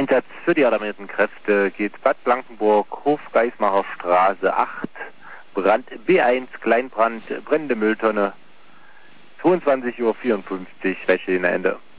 Einsatz für die alarmierten Kräfte geht Bad Blankenburg, Hofgeismacher Straße 8, Brand B1, Kleinbrand, brennende Mülltonne, 22:54 Uhr, Wäsche in Ende.